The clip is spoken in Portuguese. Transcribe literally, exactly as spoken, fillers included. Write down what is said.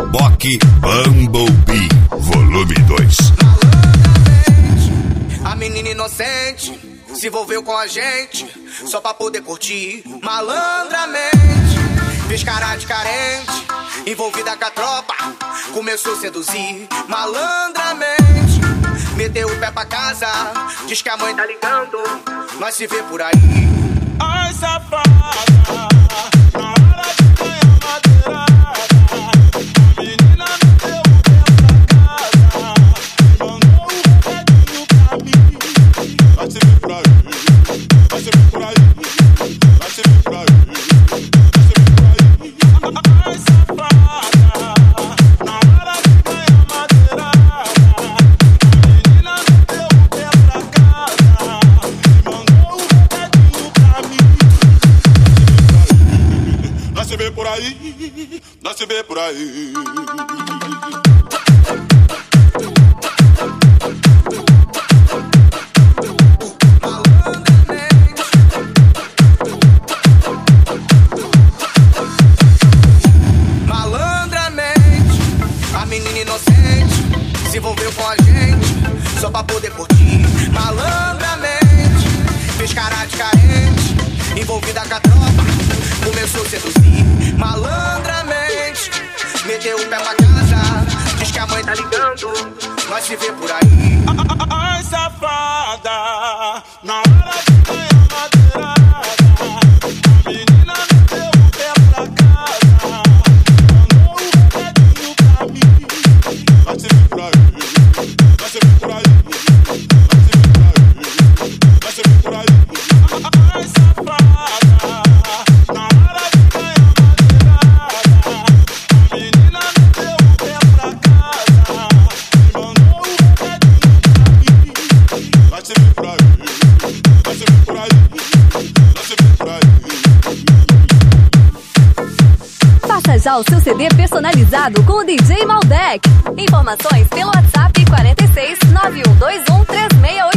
Boque Bumblebee, volume dois. A menina inocente se envolveu com a gente só pra poder curtir malandramente. Fez cara de carente, envolvida com a tropa, começou a seduzir malandramente. Meteu o pé pra casa, diz que a mãe tá ligando, nós se vê por aí. Ai, safada, na hora de ganhar madeirada, a menina meteu o pé pra casa, mandou um recadinho pra mim. Vai se ver por aí, vai se ver por aí, vai se ver por aí, vai se ver por aí. Ai, safada, na hora de ganhar madeirada, a menina meteu o pé pra casa, mandou um recadinho pra mim. Nós se vê por aí, nós se vê por aí. Malandramente, a menina inocente se envolveu com a gente só pra poder curtir malandramente. Fez cara de carente, envolvida com a tropa, começou a seduzir malandramente. Meteu o pé pra casa, diz que a mãe tá ligando, nós se vê por aí. Ai, safada, na hora de ganhar madeirada, a menina meteu o pé pra casa, mandou um recadinho pra mim. Vai se ver por aí, vai se ver por aí, vai se ver por aí, vai se ver por aí. Ai, safada, na hora de ganhar madeirada, a menina meteu o pé pra casa, mandou um recadinho pra mim. Vai se ver por aí, vai se ver por aí, vai se ver por aí. Faça já o seu C D personalizado com o D J Maldec. Informações pelo WhatsApp quarenta e seis, nove um dois um, três seis oito.